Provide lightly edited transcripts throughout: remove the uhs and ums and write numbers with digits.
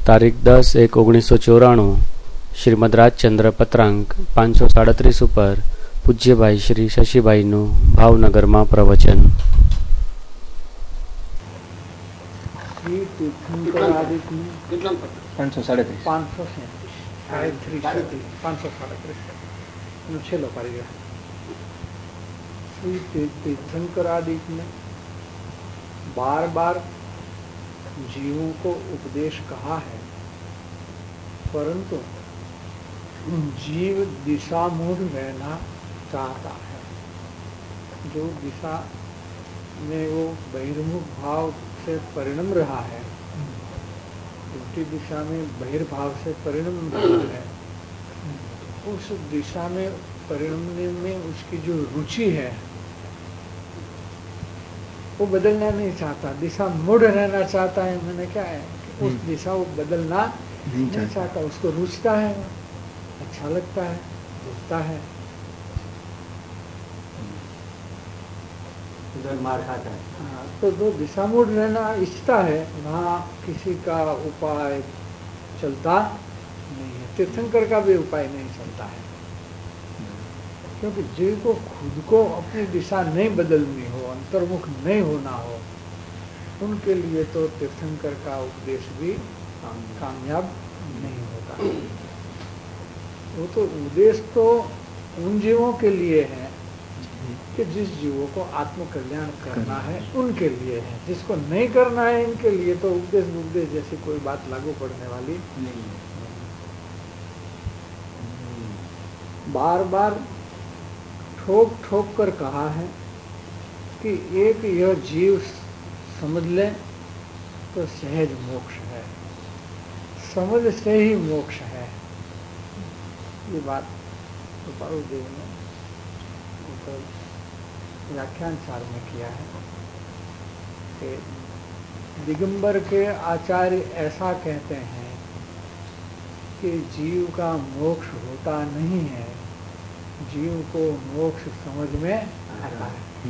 તારીખ 10/1/1994 શ્રીમદ રાજચંદ્ર પત્રાંક 537 ઉપર પૂજ્યભાઈ શ્રી શશીભાઈનું ભાવનગરમાં પ્રવચન. तीर्थंकरादिक ने बार बार जीवों को उपदेश कहा है, परंतु जीव दिशा मूढ़ रहना चाहता है. जो दिशा में वो बहिर्मुख भाव से परिणम रहा है, उल्टी दिशा में बहिर्भाव से परिणम रहा है, उस दिशा में परिणमने में उसकी जो रुचि है वो बदलना नहीं चाहता, दिशा मुड़ रहना चाहता है. मैंने क्या है कि उस दिशा वो बदलना नहीं चाहता, उसको रुचता है, अच्छा लगता है, रुचता है, मार खाता है. हाँ, तो जो दिशा मुड़ रहना इच्छता है वहाँ किसी का उपाय चलता नहीं है. तीर्थंकर का भी उपाय नहीं चलता है, क्योंकि जीव को खुद को अपनी दिशा नहीं बदलनी हो, अंतर्मुख नहीं होना हो, उनके लिए तो तीर्थंकर का उपदेश भी कामयाब नहीं होता. वो तो उपदेश तो उन जीवों के लिए है कि जिस जीवों को आत्म कल्याण करना है उनके लिए है. जिसको नहीं करना है इनके लिए तो उपदेश जैसी कोई बात लागू पड़ने वाली नहीं. बार बार ठोक ठोक कर कहा है कि एक यह जीव समझ ले तो सहज मोक्ष है, समझ से ही मोक्ष है. ये बात गोपालदेव ने व्याख्यान सार में किया है कि दिगंबर के आचार्य ऐसा कहते हैं कि जीव का मोक्ष होता नहीं है, जीव को मोक्ष समझ में आता है.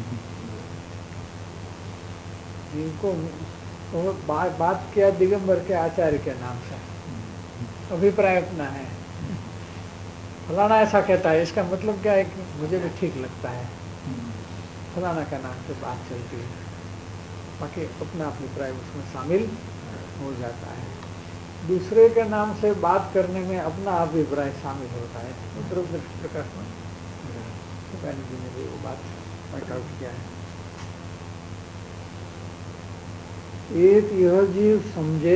जीव को बात किया दिगंबर के आचार्य के नाम से, अभिप्राय अपना है, फलाना ऐसा कहता है, इसका मतलब क्या है कि मुझे भी ठीक लगता है, फलाना का नाम से बात चलती है, बाकी अपना अभिप्राय उसमें शामिल हो जाता है. दूसरे के नाम से बात करने में अपना अभिप्राय शामिल होता है. प्रकाश में जी ने भी वो बात पॉइंट आउट किया है. एक यह जीव समझे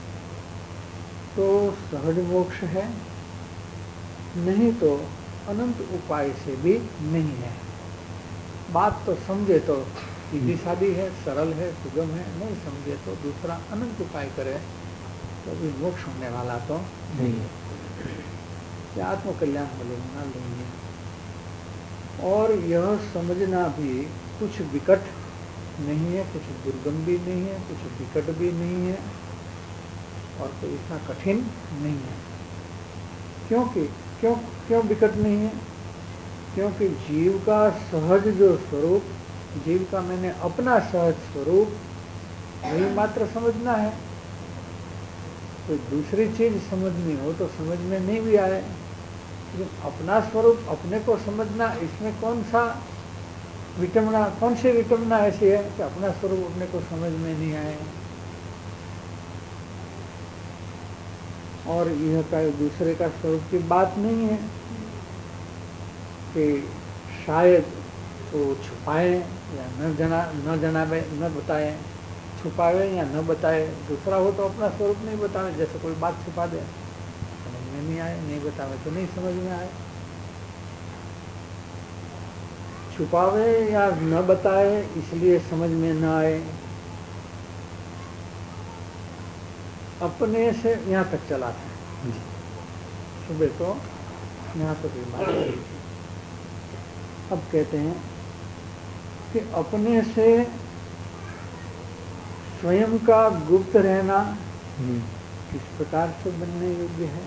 तो सहज मोक्ष है, नहीं तो अनंत उपाय से भी नहीं है. बात तो समझे तो सीधी सादी है, सरल है, सुगम है, नहीं समझे तो दूसरा अनंत उपाय करे तो भी मोक्ष होने वाला तो नहीं है. आत्म कल्याण मिलेगा नहीं है. और यह समझना भी कुछ विकट नहीं है, कुछ दुर्गम भी नहीं है, कुछ विकट भी नहीं है, और कोई इतना कठिन नहीं है. क्यों विकट नहीं है? क्योंकि जीव का सहज जो स्वरूप, जीव का मैंने अपना सहज स्वरूप वही मात्र समझना है. कोई दूसरी चीज समझनी हो तो समझ में नहीं भी आए, लेकिन अपना स्वरूप अपने को समझना, इसमें कौन सी विटमना ऐसी है कि अपना स्वरूप अपने को समझ में नहीं आए. और यह का दूसरे का स्वरूप की बात नहीं है कि शायद वो छुपाए या न बताए, छुपावे या न बताए. दूसरा हो तो अपना स्वरूप नहीं बतावे, जैसे कोई बात छुपा दे, समझ में नहीं आए, नहीं बतावे तो नहीं समझ में आए. छुपावे या न बताए इसलिए समझ में न आए. अपने से यहाँ तक चला था, सुबह तो यहाँ तक भी बात करी थी. अब कहते हैं कि अपने से स्वयं का गुप्त रहना किस प्रकार से बनने योग्य है.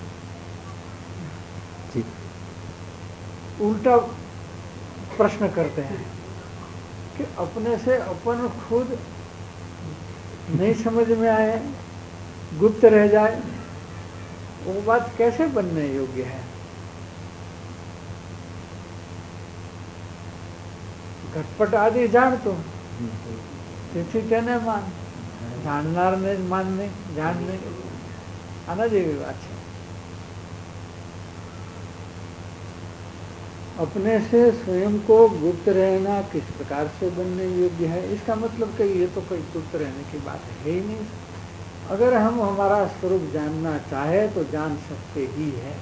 उल्टा प्रश्न करते हैं कि अपने से अपन खुद नहीं समझ में आए गुप्त रह जाए, वो बात कैसे बनने योग्य है? घटपट आदि जान तो તેથી તેને માન, જાણનારને જ માનને, જાણને, આના જેવી વાત છે. अपने से स्वयं को गुप्त रहना किस प्रकार से बनने योग्य है? इसका मतलब कि ये तो कोई गुप्त रहने की बात है ही नहीं. अगर हम हमारा स्वरूप जानना चाहे तो जान सकते ही है.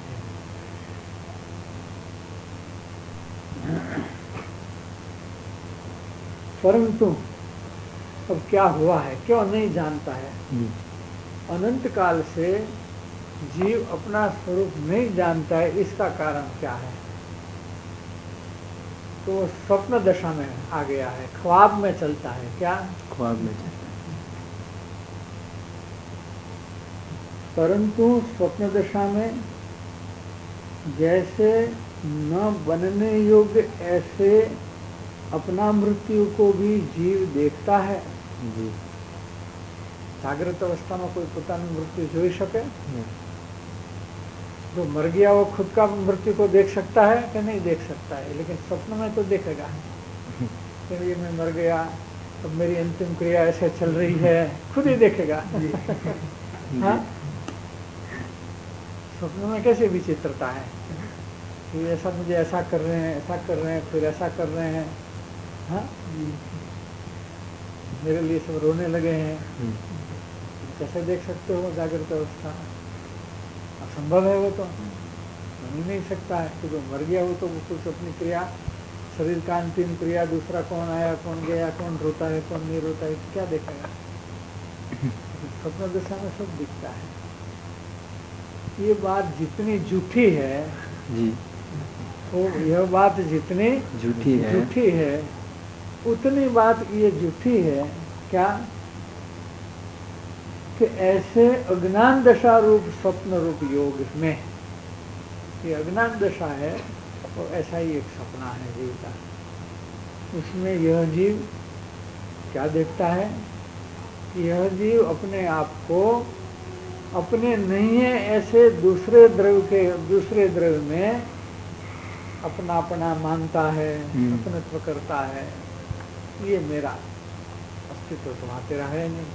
परंतु अब क्या हुआ है, क्यों नहीं जानता है? अनंत काल से जीव अपना स्वरूप नहीं जानता है. इसका कारण क्या है? तो स्वप्न दशा में आ गया है, ख्वाब में चलता है. क्या ख्वाब में चलता है? परंतु स्वप्न दशा में जैसे न बनने योग्य ऐसे अपना मृत्यु को भी जीव देखता है. जी. जागृत अवस्था में कोई પોતાની मृत्यु જોઈ શકે? जो मर गया वो खुद का मृत्यु को देख सकता है कि नहीं देख सकता है? लेकिन स्वप्न में तो देखेगा कि ये मैं मर गया, अब मेरी अंतिम क्रिया ऐसे चल रही है, खुद ही देखेगा. हाँ, स्वप्न में कैसे विचित्रता है कि ऐसा मुझे ऐसा कर रहे हैं, ऐसा कर रहे हैं, फिर ऐसा कर रहे हैं. हाँ, मेरे लिए सब रोने लगे हैं. कैसे देख सकते हो जागृत अवस्था में? असंभव है, वो तो बन ही नहीं सकता है. तो जो मर गया हो तो वो कुछ अपनी क्रिया, शरीर का अंतिम क्रिया, दूसरा कौन आया, कौन गया, कौन रोता है, कौन नहीं रोता है, क्या देखेगा? स्वप्न दशा में सब दिखता है. ये बात जितनी झूठी है जी, तो यह बात जितनी झूठी है उतनी बात ये झूठी है. क्या कि ऐसे अज्ञान दशा रूप स्वप्न रूप योग में, ये अज्ञान दशा है और ऐसा ही एक सपना है जीव का. उसमें यह जीव क्या देखता है? यह जीव अपने आप को अपने नहीं है ऐसे दूसरे द्रव्य में अपना मानता है, अपनत्व करता है. ये मेरा अस्तित्व तो वहाँ तेरा है नहीं.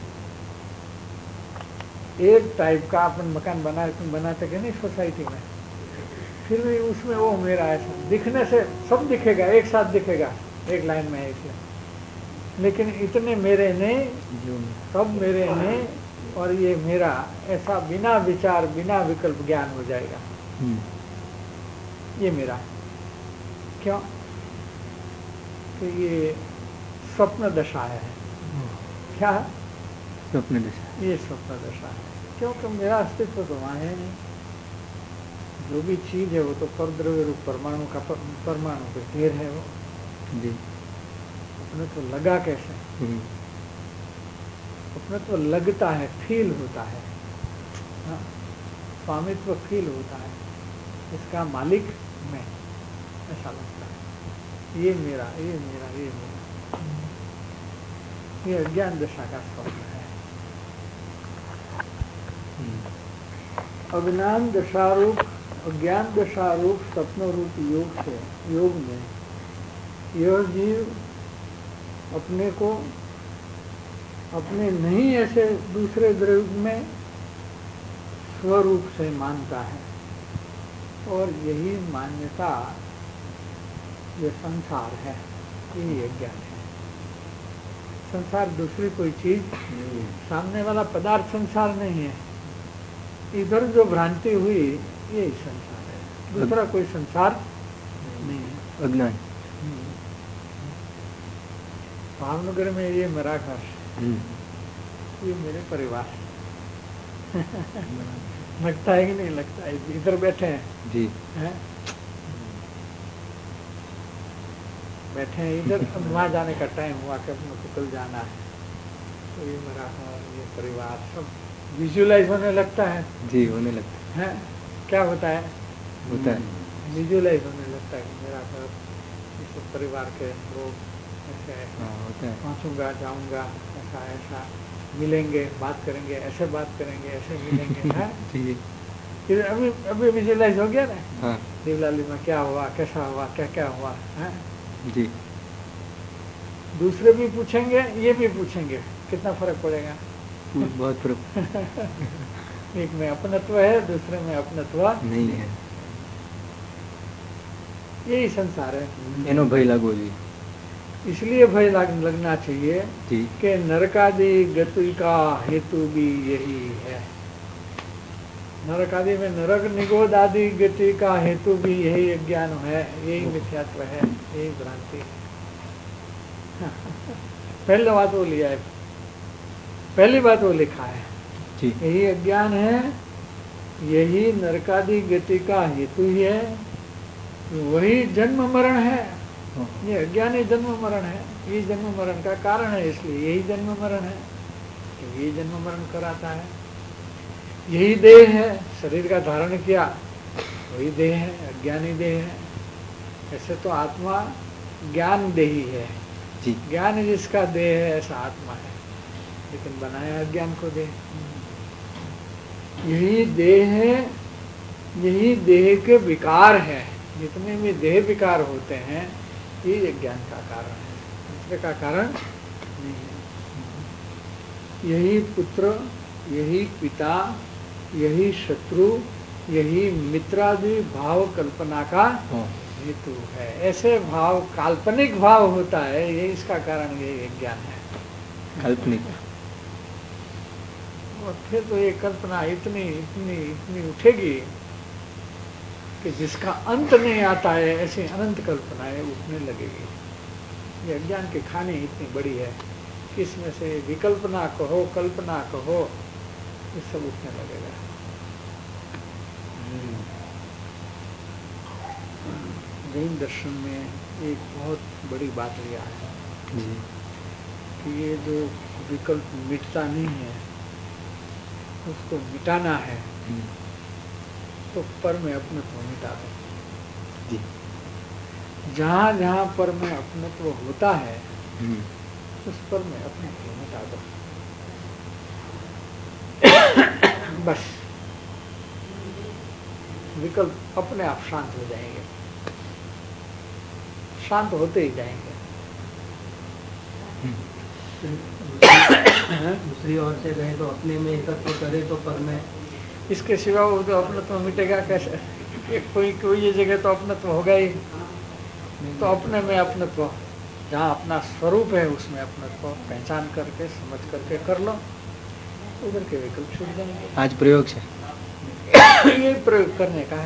एक टाइप का अपन मकान बनाते कि नहीं सोसाइटी में, फिर भी उसमें वो मेरा ऐसा दिखने से सब दिखेगा, एक साथ दिखेगा, एक लाइन में है इसलिए. लेकिन इतने मेरे नहीं, सब मेरे नहीं और ये मेरा, ऐसा बिना विचार बिना विकल्प ज्ञान हो जाएगा. ये मेरा. क्यों? तो ये स्वप्न दशा है. क्या स्वप्न दशा? ये स्वप्न दशा है. क्योंकि मेरा अस्तित्व तो वहाँ है नहीं. जो भी चीज है वो तो परद्रव्य रूप परमाणु का परमाणु के ढेर है. वो जी. अपने तो लगा कैसे? अपने तो लगता है, फील होता है. हाँ, स्वामित्व फील होता है, इसका मालिक मैं, ऐसा लगता है. ये मेरा, ये मेरा, ये मेरा. ये अज्ञान दशा का स्वप्न है. अज्ञान दशारूप, अज्ञान दशारूप स्वप्न रूप योग में यह जीव अपने को अपने नहीं ऐसे दूसरे द्रव्य में स्वरूप से मानता है. और यही मान्यता ये संसार है, यही अज्ञान है. संसार दूसरी कोई चीज, सामने वाला पदार्थ संसार नहीं है. इधर जो भ्रांति हुई यही संसार है, दूसरा कोई संसार नहीं है. अज्ञान. भावनगर में ये मेरा घर, ये मेरे परिवार. लगता है कि नहीं लगता है? इधर बैठे हैं जी, हैं? बैठे हैं इधर. वहाँ जाने का टाइम हुआ कि अपने को कल जाना है, तो ये मेरा घर, ये परिवार सब विजुअलाइज होने लगता है. जी, होने लगता है. क्या होता है? होता है. विजुअलाइज होने लगता है कि मेरा घर, इस परिवार के लोग ऐसे होता है. पहुँचूंगा, जाऊंगा, ऐसा ऐसा. मिलेंगे, बात करेंगे, ऐसे बात करेंगे, ऐसे मिलेंगे है? जी। फिर अभी अभी विजुअलाइज हो गया ना? हाँ दिवलाली में क्या हुआ, कैसा हुआ, क्या क्या हुआ है? जी। दूसरे भी पूछेंगे, ये भी पूछेंगे, कितना फर्क पड़ेगा? बहुत फर्क एक में अपनत्व है, दूसरे में अपनत्व नहीं है। यही संसार है। एनो भय लागो जी। इसलिए भय लगना चाहिए जी। कि नरकादि गति का हेतु भी यही है। नरकादि में नरक निगोद आदि गति का हेतु भी यही अज्ञान है, यही मिथ्यात्व है, यही भ्रांति है। पहली बात वो लिया है, पहली बात वो लिखा है जी। यही अज्ञान है, यही नरकादि गति का हेतु ही है, वही जन्म मरण है। ये अज्ञान ही जन्म मरण है, ये जन्म मरण का कारण है, इसलिए यही जन्म मरण है, यही जन्म मरण कराता है। यही देह है, शरीर का धारण किया वही देह है, अज्ञानी देह है। ऐसे तो आत्मा ज्ञान देही है, जी। ज्ञान जिसका देह है ऐसा आत्मा है, लेकिन बनाया अज्ञान को देह। यही देह है, यही देह के विकार है। जितने भी देह विकार होते हैं ये अज्ञान का कारण है, दूसरे का कारण नहीं है। यही पुत्र, यही पिता, यही शत्रु, यही मित्रादि भाव कल्पना का हेतु है। ऐसे भाव, काल्पनिक भाव होता है, ये इसका कारण यही अज्ञान है, काल्पनिक। और फिर तो ये कल्पना इतनी इतनी इतनी उठेगी कि जिसका अंत नहीं आता है, ऐसी अनंत कल्पनाएं उठने लगेगी। ये अज्ञान की खानी इतनी बड़ी है कि इसमें से विकल्पना कहो, कल्पना कहो, ये सब उठने लगेगा। जैन दर्शन में एक बहुत बड़ी बात यह है जी। कि ये जो विकल्प मिटता नहीं है, उसको मिटाना है तो पर में अपनत्व मिटा दो। जी। जहाँ जहाँ पर में अपनत्व होता है उस पर में अपनत्व मिटा दो, बस विकल्प अपने आप शांत हो जाएंगे, शांत होते ही जाएंगे। दूसरी ओर से कहें तो अपने में एकत्व करे तो पर में, इसके सिवा वो तो अपनत्व मिटेगा कैसे? कोई ये जगह तो अपनत्व होगा ही, तो अपने में अपनत्व, जहाँ अपना स्वरूप है उसमें अपनत्व पहचान करके समझ करके कर लो, उधर के विकल्प छूट जाएंगे। आज प्रयोग से ये प्रयोग करने का है।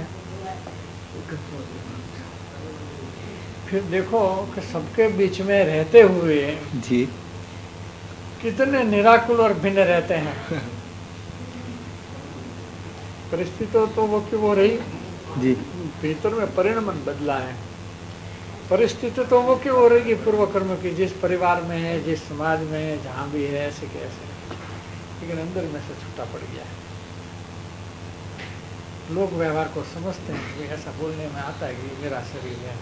फिर देखो कि सबके बीच में रहते हुए जी कितने निराकुल और भिन्न रहते हैं। परिस्थिति तो वो की वो रही, जी। भीतर में परिणाम बदला है। परिस्थिति तो वो की हो रही पूर्व कर्म की, जिस परिवार में है, जिस समाज में है, जहाँ भी है, ऐसे के ऐसे, लेकिन अंदर में से छूटा पड़ गया है। लोग व्यवहार को समझते हैं कि ऐसा बोलने में आता है कि ये मेरा शरीर है,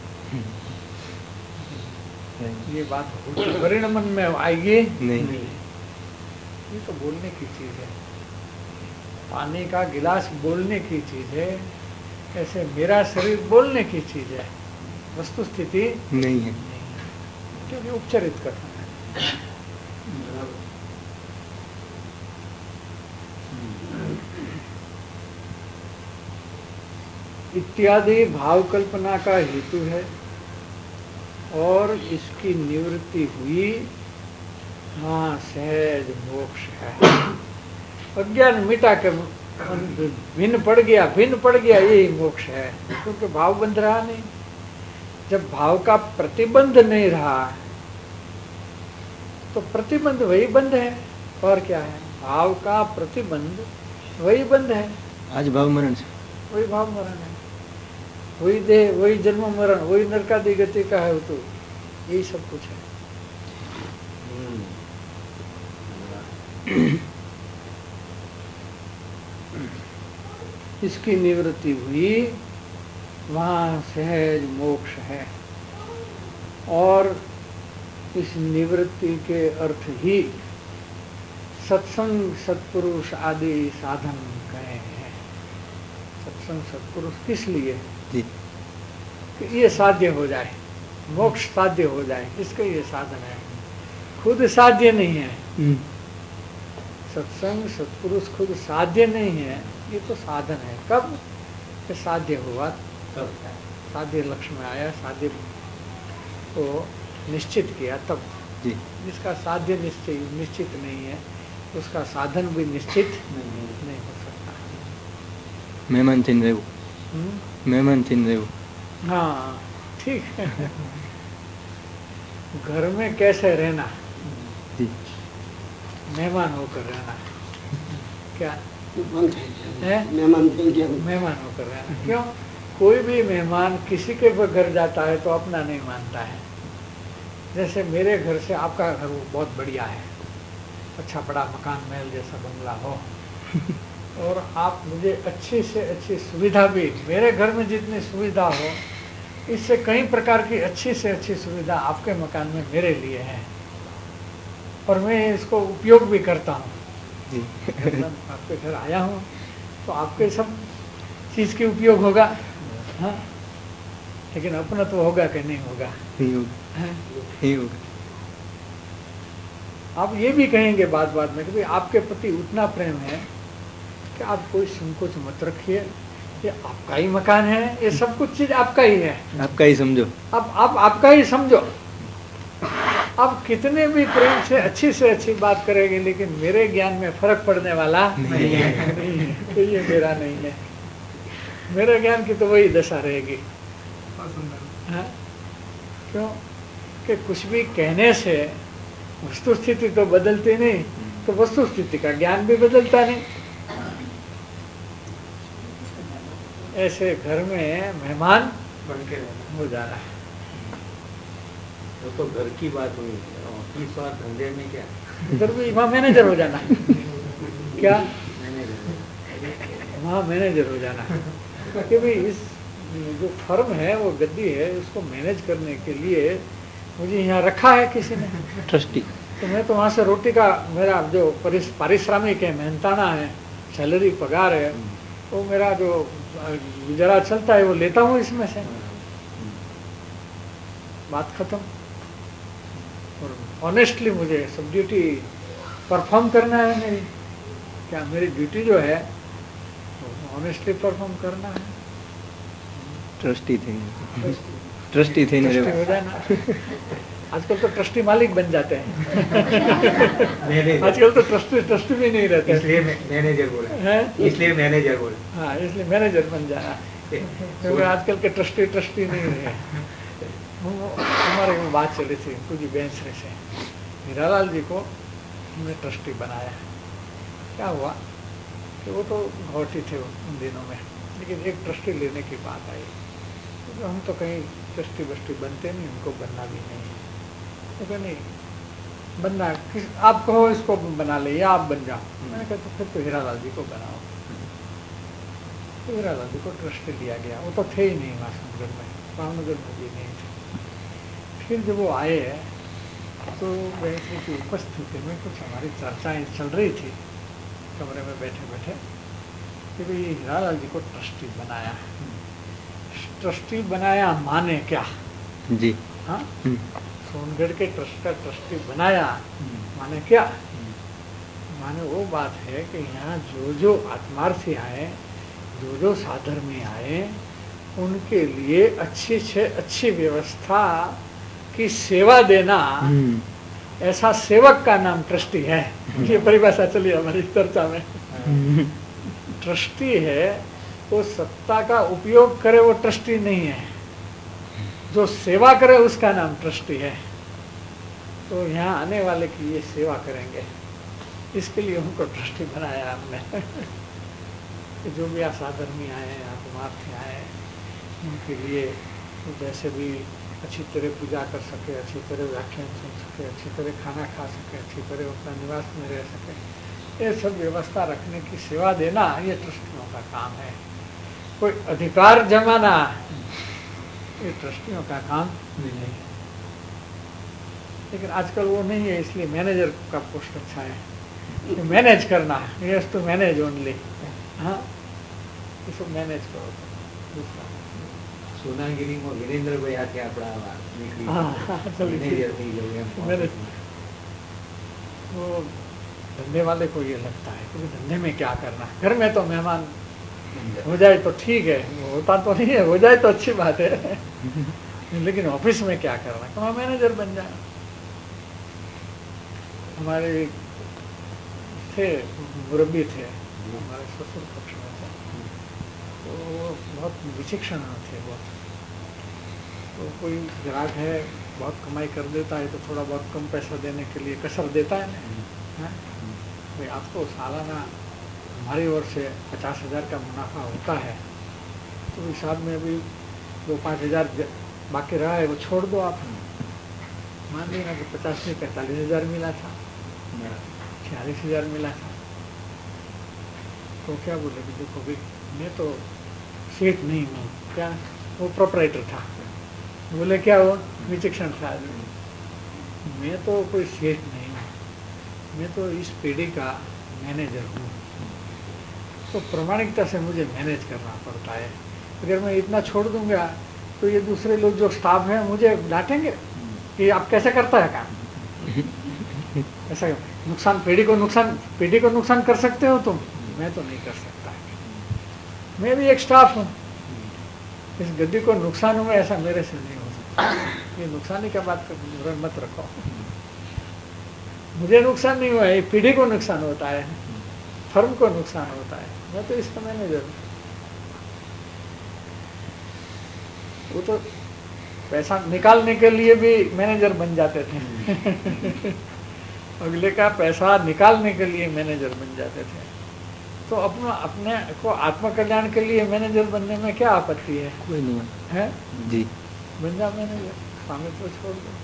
ये बात परिणाम में आएगी नहीं। ये तो बोलने की चीज है, पानी का गिलास बोलने की चीज है, ऐसे मेरा शरीर बोलने की चीज है, वस्तु स्थिति नहीं है, क्योंकि उपचरित करना है। इत्यादि भाव कल्पना का हेतु है और इसकी निवृत्ति हुई, हाँ सहज मोक्ष है। अज्ञान मिटा के भिन्न पड़ गया यही मोक्ष है, क्योंकि भाव बंध रहा नहीं। जब भाव का प्रतिबंध नहीं रहा तो प्रतिबंध वही बंध है, और क्या है? भाव का प्रतिबंध वही बंध है। आज भाव मरण से वही भाव मरण है, वही देह, वही जन्म मरण, वही नरकादि गति का है, तो यही सब कुछ है। इसकी निवृत्ति हुई, वहां सहज मोक्ष है, और इस निवृत्ति के अर्थ ही सत्संग सत्पुरुष आदि साधन कहे हैं। सत्संग सत्पुरुष किस लिए? जी कि ये साध्य हो जाए, मोक्ष साध्य हो जाए, इसका ये साधन है, खुद साध्य नहीं है। सत्संग सत्पुरुष खुद साध्य नहीं है, ये तो साधन है। कब ये साध्य हुआ? तब साध्य लक्ष्य में आया, साध्य को निश्चित किया तब। जी जिसका साध्य निश्चित नहीं है, उसका साधन भी निश्चित नहीं हो सकता। मेहमान थी रहू, मेहमान थी रहू। हाँ ठीक है। घर में कैसे रहना? जी मेहमान होकर रहना। क्या है? मेहमान होकर रहना। क्यों? कोई भी मेहमान किसी के घर जाता है तो अपना नहीं मानता है। जैसे मेरे घर से आपका घर बहुत बढ़िया है, अच्छा बड़ा मकान महल जैसा बंगला हो, और आप मुझे अच्छी से अच्छी सुविधा भी, मेरे घर में जितनी सुविधा हो इससे कई प्रकार की अच्छी से अच्छी सुविधा आपके मकान में मेरे लिए है, और मैं इसको उपयोग भी करता हूँ। जी आपके घर आया हूँ तो आपके सब चीज़ के उपयोग होगा। हाँ, लेकिन अपना तो होगा कि नहीं होगा? नहीं होगा, नहीं होगा। आप ये भी कहेंगे बात बात में कि भाई आपके प्रति उतना प्रेम है कि आप कोई संकोच मत रखिए, ये आपका ही मकान है, ये सब कुछ चीज आपका ही है, आपका ही समझो। अब आप आपका ही समझो। आप कितने भी प्रेम से अच्छी बात करेंगे, लेकिन मेरे ज्ञान में फर्क पड़ने वाला नहीं है। तो ये मेरा नहीं है, मेरे ज्ञान की तो वही दशा रहेगी। हाँ? क्यों? कि कुछ भी कहने से वस्तु स्थिति तो बदलती नहीं, तो वस्तु स्थिति का ज्ञान भी बदलता नहीं। ऐसे घर में मेहमान बन के रहना हो जाना है। तो घर की बात हुई, ऑफिस और धंधे में क्या? इधर भी वहाँ मैनेजर हो जाना। क्या? मैनेजर। वहाँ मैनेजर हो जाना कि भाई इस जो फर्म है, वो गद्दी है, उसको मैनेज करने के लिए मुझे यहाँ रखा है किसी ने, ट्रस्टी। तो मैं तो वहाँ से रोटी का मेरा जो पारिश्रमिक है, मेहनताना है, सैलरी पगार है, वो मेरा जो गुजारा चलता है वो लेता हूँ इसमें से। बात खत्म। और ऑनेस्टली मुझे सब ड्यूटी परफॉर्म करना है मेरी। क्या मेरी ड्यूटी जो है ऑनेस्टली परफॉर्म करना है। ट्रस्टी थे, ट्रस्टी थे ट्रस्टी हो जाना। आजकल तो ट्रस्टी मालिक बन जाते हैं। आजकल तो ट्रस्टी भी नहीं रहते, इसलिए मैनेजर बोला है, इसलिए मैनेजर बोला। हाँ, इसलिए मैनेजर बन जाना, क्योंकि आजकल के ट्रस्टी नहीं रहे। हमारे में बात चली थी पूजी बेंसरे से, हीरालाल जी को हमने ट्रस्टी बनाया। क्या हुआ कि वो तो घोटी थे उन दिनों में, लेकिन एक ट्रस्टी लेने की बात आई। तो हम तो कहीं ट्रस्टी वस्टी बनते नहीं, उनको बनना भी नहीं है। तो कहा नहीं बनना, आप कहो इसको बना ले या आप बन जाओ। मैंने कहा तो फिर तो हीरालाल जी को बनाओ। तो हीरालाल जी को ट्रस्टी लिया गया। वो तो थे ही नहीं वासनगर में, भावनगर में भी नहीं थे। फिर जब वो आए तो बैठने की उपस्थिति में कुछ हमारी चर्चाएं चल रही थी कमरे में बैठे बैठे कि भाई हीरालाल जी को ट्रस्टी बनाया। ट्रस्टी बनाया माने क्या? जी हाँ, सोनगढ़ के ट्रस्ट का ट्रस्टी बनाया माने क्या? माने वो बात है कि यहाँ जो जो आत्मार्थी आए, जो जो साधर्मी आए, उनके लिए अच्छी से अच्छी व्यवस्था की सेवा देना, ऐसा सेवक का नाम ट्रस्टी है। ये परिभाषा चली हमारी चर्चा में। ट्रस्टी है वो सत्ता का उपयोग करे, वो ट्रस्टी नहीं है। जो सेवा करे उसका नाम ट्रस्टी है। तो यहाँ आने वाले की ये सेवा करेंगे, इसके लिए उनको ट्रस्टी बनाया हमने। जो भी आसाधर्मी आए, आत्मार्थी आए, उनके लिए जैसे भी अच्छी तरह पूजा कर सके, अच्छी तरह व्याख्यान सुन सके, अच्छी तरह खाना खा सके, अच्छी तरह अपना निवास में रह सके, ये सब व्यवस्था रखने की सेवा देना ये ट्रस्टियों का काम है। कोई अधिकार जमाना ये ट्रस्टियों का काम नहीं है। लेकिन आजकल वो नहीं है, इसलिए मैनेजर का पोस्ट अच्छा है। मैनेज करना, यस टू मैनेज ओनली। हाँ, इसको मैनेज करो। दूसरा સોનાગીરીમાં વિરેન્દ્રભાઈ હાથે આપણા નીકળી हाँ, चलिए ठीक મેનેજર है। થઈ જવું એમ मैनेज वो धंधे वाले को ये लगता है कि धंधे में क्या करना, घर में तो मेहमान हो जाए तो ठीक है, होता तो नहीं है, हो जाए तो अच्छी बात है, लेकिन ऑफिस में क्या करना, तो मैनेजर बन जाए। हमारे थे मुरब्बी थे, हमारे ससुर पक्ष में थे, तो वो बहुत विचक्षण थे बहुत। तो कोई ग्राहक है बहुत कमाई कर देता है तो थोड़ा बहुत कम पैसा देने के लिए कसर देता है ना, हैं? भाई आपको सालाना हमारी ओर से 50,000 का मुनाफा होता है, तो हिसाब में अभी 2-5,000 बाकी रहा है वो छोड़ दो आप। मान लेना कि 50 में 45,000 मिला था, 46,000 मिला था, तो क्या बोले कि देखो भाई मैं तो सेठ नहीं हूँ, क्या वो प्रोपराइटर था, बोले क्या वो विचक्षण था आदमी, मैं तो कोई सेठ नहीं हूँ, मैं तो इस पीढ़ी का मैनेजर हूँ, तो प्रामाणिकता से मुझे मैनेज करना पड़ता है। अगर मैं इतना छोड़ दूंगा तो ये दूसरे लोग जो स्टाफ हैं मुझे डांटेंगे कि आप कैसे करता है काम। ऐसा नुकसान पीढ़ी को नुकसान कर सकते हो तुम, मैं तो नहीं कर सकता। मैं भी एक स्टाफ हूँ, इस गद्दी को नुकसान हुआ ऐसा मेरे से नहीं हो सकता। ये नुकसान की बात मत रखो, मुझे नुकसान नहीं हुआ है, पीढ़ी को नुकसान होता है, फर्म को नुकसान होता है, मैं तो इसका मैनेजर हूँ। वो तो पैसा निकालने के लिए भी मैनेजर बन जाते थे अगले का पैसा निकालने के लिए मैनेजर बन जाते थे। तो अपने को आत्मकल्याण के लिए मैनेजर बनने में क्या आपत्ति है? कोई नहीं है जी। बन जा मैनेजर, स्वामित्व तो छोड़ दो।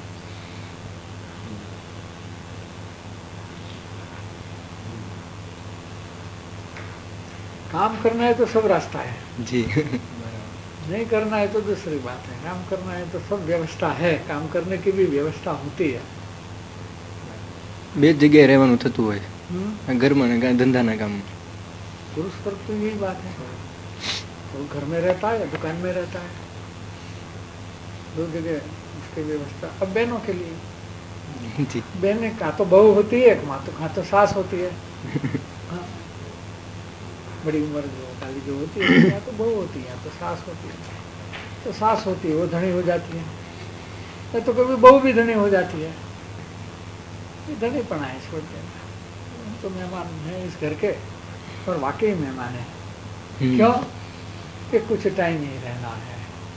काम करना है तो सब रास्ता है जी। नहीं करना है तो दूसरी बात है। काम करना है तो सब व्यवस्था है, काम करने की भी व्यवस्था होती है। બે જગ્યાએ રહેવાનું થતું હોય, ઘરમાં ને ધંધાના કામ। पुरुष पर तो यही बात है, वो घर में रहता है, दुकान में रहता है, दो जगह उसकी व्यवस्था। अब बहनों के लिए जी। बहनें कहाँ तो बहू होती है, कहाँ तो सास होती है। हाँ, बड़ी उम्र जो वाली जो होती है यहाँ तो बहू होती है, यहाँ तो सास होती है। तो सास होती है वो धनी हो जाती है, तो कभी बहू भी धनी हो जाती है। ये धनीपना है, छोड़ देना। तो मेहमान है इस घर के, और वाकई मेहमान है। क्यों कि कुछ टाइम ही रहना है,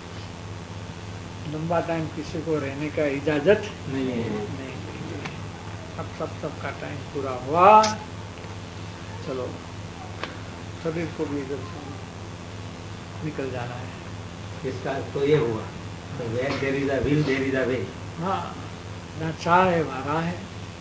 लंबा टाइम किसी को रहने का इजाजत नहीं है। अब सबका टाइम पूरा हुआ, चलो शरीर को भी इधर से निकल जाना है। इसका तो ये हुआ तो where there is a will there is a way। हाँ, जहाँ चाह है वहाँ राह है।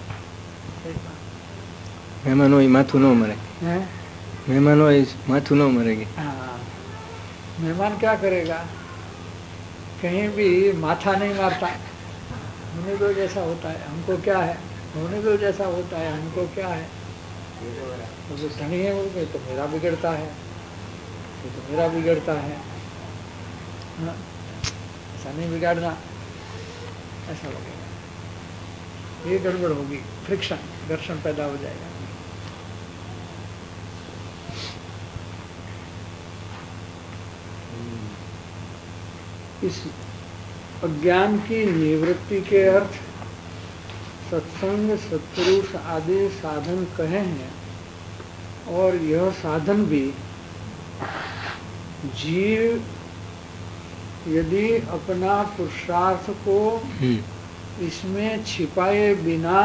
મહેમાન હોય માથું ન મરે, મહેમાન હોય માથું ન મરે કે। हाँ, मेहमान क्या करेगा, कहीं भी माथा नहीं मारता। होने दो जैसा होता है, हमको क्या है, होने दो जैसा होता है, हमको क्या है। तो जो धनी है वो तो मेरा बिगड़ता है, ये तो मेरा बिगड़ता है। हाँ, ऐसा नहीं बिगाड़ना, ऐसा लगेगा, ये गड़बड़ होगी, फ्रिक्शन, घर्षण पैदा हो जाएगा। इस अज्ञान की निवृत्ति के अर्थ सत्संग, सत्पुरुष आदि साधन कहे हैं, और यह साधन भी जीव यदि अपना पुरुषार्थ को इसमें छिपाए बिना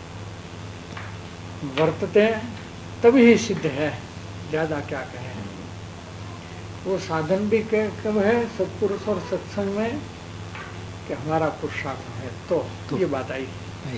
वर्तते तभी ही सिद्ध है। ज्यादा क्या कहें, वो साधन भी कब है, सत्पुरुष और सत्संग में, कि हमारा पुरुषार्थ है तो ये बात आई।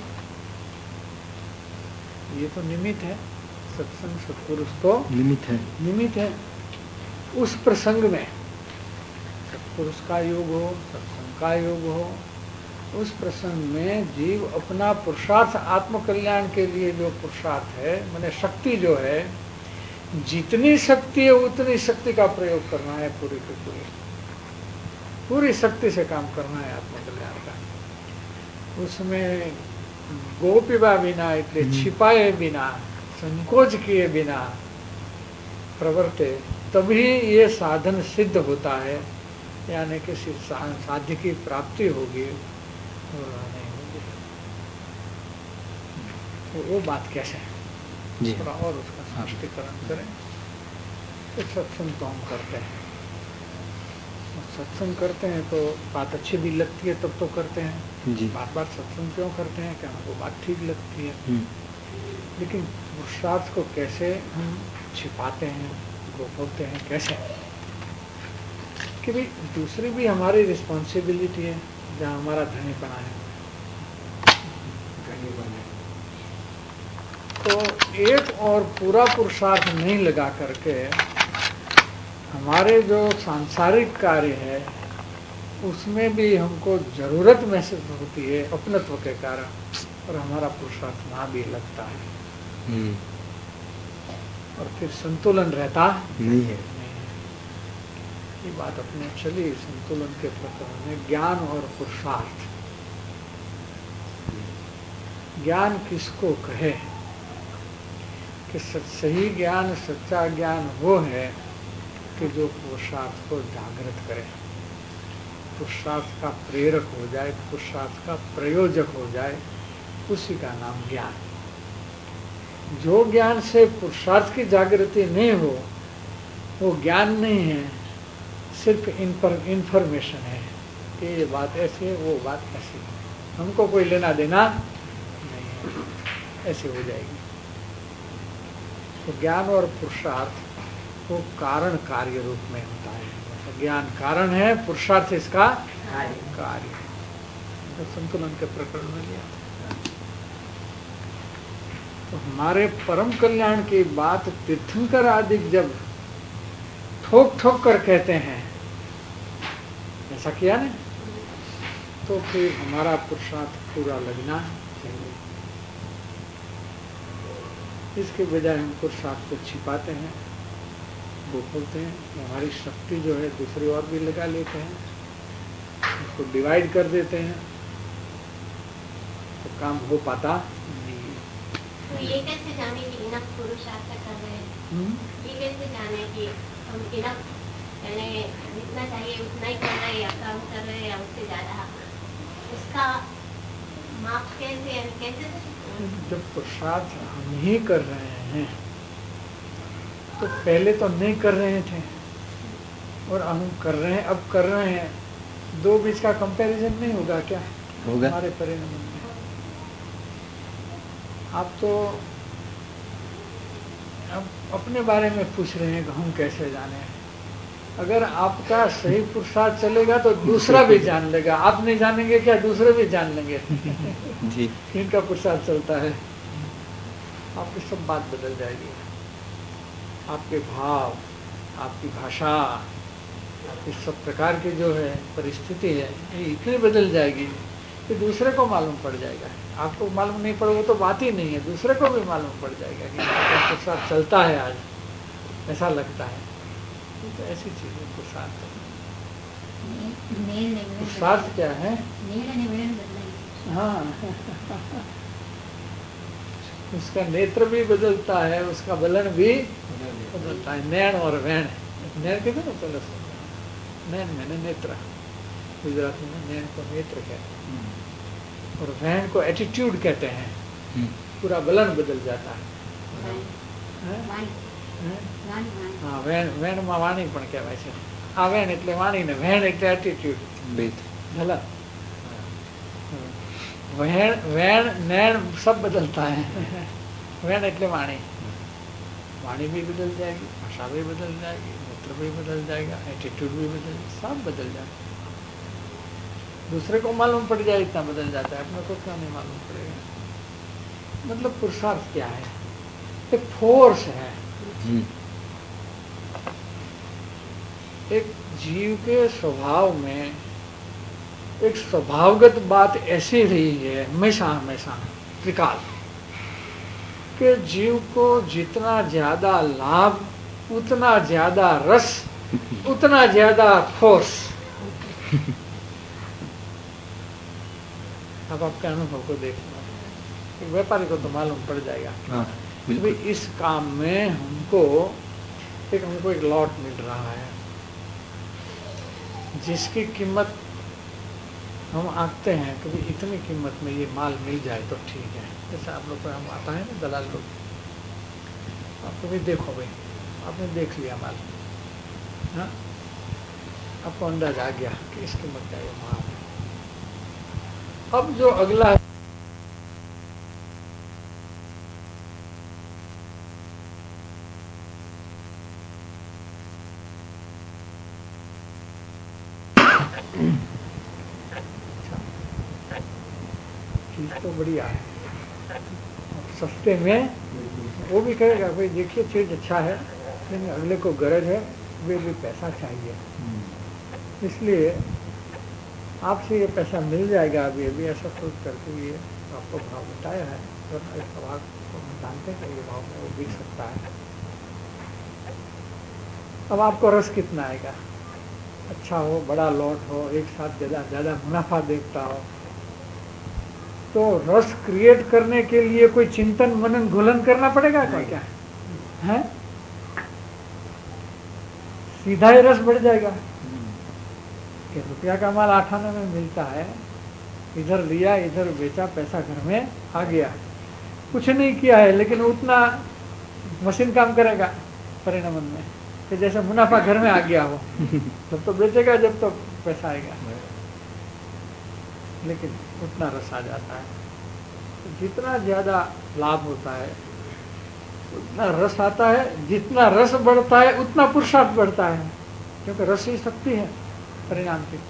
ये तो निमित्त है, सत्संग सत्पुरुष तो निमित्त है। उस प्रसंग में सत्पुरुष का योग हो, सत्संग का योग हो, उस प्रसंग में जीव अपना पुरुषार्थ आत्म कल्याण के लिए जो पुरुषार्थ है, माने शक्ति जो है, जितनी शक्ति है उतनी शक्ति का प्रयोग करना है, पूरी की पूरी शक्ति से काम करना है आत्म कल्याण का। उसमें गोपिबा बिना, इतने छिपाए बिना, संकोच किए बिना प्रवर्ते, तभी ये साधन सिद्ध होता है, यानी कि साध्य की प्राप्ति होगी और नहीं होगी। तो वो बात कैसे है, थोड़ा और उसका स्पष्टीकरण करें। तो सत्संग तो हम करते हैं, सत्संग करते हैं तो बात अच्छी भी लगती है, तब तो करते हैं जी। बार बार सत्संग क्यों करते हैं, क्या हमको बात ठीक लगती है, लेकिन पुरुषार्थ को कैसे हम छिपाते हैं, गोपते हैं, कैसे, कि भाई दूसरी भी हमारी रिस्पॉन्सिबिलिटी है, जहाँ हमारा धनीपना है। तो एक और पूरा पुरुषार्थ नहीं लगा करके हमारे जो सांसारिक कार्य है उसमें भी हमको जरूरत महसूस होती है अपनत्व के कारण, और हमारा पुरुषार्थ वहाँ भी लगता है और फिर संतुलन रहता नहीं है। ये बात अपने चली संतुलन के प्रकरण में, ज्ञान और पुरुषार्थ। ज्ञान किसको कहे कि सही ज्ञान, सच्चा ज्ञान वो है कि जो पुरुषार्थ को जागृत करे, पुरुषार्थ का प्रेरक हो जाए, पुरुषार्थ का प्रयोजक हो जाए, उसी का नाम ज्ञान। जो ज्ञान से पुरुषार्थ की जागृति नहीं हो वो ज्ञान नहीं है, सिर्फ इंफॉर्मेशन है कि ये बात ऐसी है, वो बात ऐसी है, हमको कोई लेना देना नहीं है, ऐसे हो जाएगी। तो ज्ञान और पुरुषार्थ वो कारण कार्य रूप में होता है। तो ज्ञान कारण है, पुरुषार्थ इसका कार्य। तो संतुलन के प्रकरण में लिया। तो हमारे परम कल्याण की बात तीर्थंकर आदि जब ठोक ठोक कर कहते हैं, ऐसा किया ना, तो फिर हमारा पुरुषार्थ पूरा लगना चाहिए। इसके बजाय हम पुरुषार्थ को छिपाते हैं, वो बोलते हैं, हमारी शक्ति जो है दूसरी ओर भी लगा लेते हैं, उसको डिवाइड कर देते हैं, तो काम हो पाता नहीं है। तो ये कैसे जाने कि इनफ पुरुषार्थ कर रहे हैं? ये कैसे जाने कि हम इनफ, यानी जितना चाहिए उतना ही कर रहे हैं, या काम कर रहे हैं, या उससे ज्यादा, उसका माप कैसे? जब पुरुषार्थ हम ही कर रहे हैं तो पहले तो नहीं कर रहे थे और हम कर रहे हैं, अब कर रहे हैं, दो बीच का कंपैरिजन नहीं होगा क्या? होगा हमारे परिणाम में। आप तो अब अपने बारे में पूछ रहे हैं कि हम कैसे जाने। अगर आपका सही पुरुषार्थ चलेगा तो दूसरा भी जान लेगा, आप नहीं जानेंगे क्या, दूसरे भी जान लेंगे जी। इनका पुरुषार्थ चलता है, आपकी सब बात बदल जाएगी, आपके भाव, आपकी भाषा, आपकी सब प्रकार की जो है परिस्थिति है, ये इतनी बदल जाएगी कि दूसरे को मालूम पड़ जाएगा। आपको मालूम नहीं पड़े वो तो बात ही नहीं है, दूसरे को भी मालूम पड़ जाएगा कि पुरुषार्थ चलता है आज, ऐसा लगता है। तो ऐसी चीज है पुरुषार्थ। पुरुषार्थ क्या है? हाँ उसका नेत्र भी बदलता है, उसका बलन भी बदलता है। नैन और वैन, नैन कहते ना पहले, नैन मैंने नेत्र, गुजराती में नैन को नेत्र कहते हैं, और वैन को एटीट्यूड कहते हैं। पूरा बलन बदल जाता है। हाँ वेण में वाणी पण कहेवाय छे। आ वेण एटले वाणी ने वेण एटले एटीट्यूड भला। वेण नैण सब बदलता है। वेण एटले वाणी, वाणी भी बदल जाएगी, भाषा भी बदल जाएगी, नेत्र भी बदल जाएगा, एटीट्यूड भी बदल, सब बदल जाएगा। दूसरे को मालूम पड़ जाए इतना बदल जाता है, अपने को क्यों नहीं मालूम पड़ेगा? मतलब पुरुषार्थ क्या है? एक फोर्स है, एक जीव के स्वभाव में एक स्वभावगत बात ऐसी रही है हमेशा हमेशा त्रिकाल कि जीव को जितना ज्यादा लाभ उतना ज्यादा रस उतना ज्यादा फोर्स। अब आपके अनुभव को देखना, व्यापारी को तो मालूम पड़ जाएगा। हाँ, भाई इस काम में हमको एक लॉट मिल रहा है जिसकी कीमत हम आंकते हैं कि भाई इतनी कीमत में ये माल मिल जाए तो ठीक है। जैसे आप लोग को हम आता है ना दलाल लोग, आपको भी देखो भाई आपने देख लिया माल, हाँ आपको अंदाजा आ गया कि इस कीमत का ये माल है। अब जो अगला चीज तो बढ़िया है, सस्ते में वो भी कहेगा भाई देखिए चीज अच्छा है लेकिन अगले को गरज है, वे भी पैसा चाहिए, इसलिए आपसे ये पैसा मिल जाएगा अभी अभी, ऐसा सोच करके ये आपको भाव बताया है। और इस भाव को हम जानते हैं ये भाव में वो बिक सकता है। अब आपको रस कितना आएगा, अच्छा हो, बड़ा लॉट हो, एक साथ ज्यादा मुनाफा देखता हो, तो रस क्रिएट करने के लिए कोई चिंतन मनन घुलन करना पड़ेगा क्या है? सीधा ही रस बढ़ जाएगा कि रुपया का माल 8 आने में मिलता है, इधर लिया इधर बेचा, पैसा घर में आ गया, कुछ नहीं किया है लेकिन उतना मशीन काम करेगा परिणाम में कि जैसे मुनाफा घर में आ गया हो। जब तो बेचेगा जब तो पैसा आएगा, लेकिन उतना रस आ जाता है। तो जितना ज्यादा लाभ होता है उतना रस आता है, जितना रस बढ़ता है उतना पुरुषार्थ बढ़ता है, क्योंकि रस ही शक्ति है परिणाम की।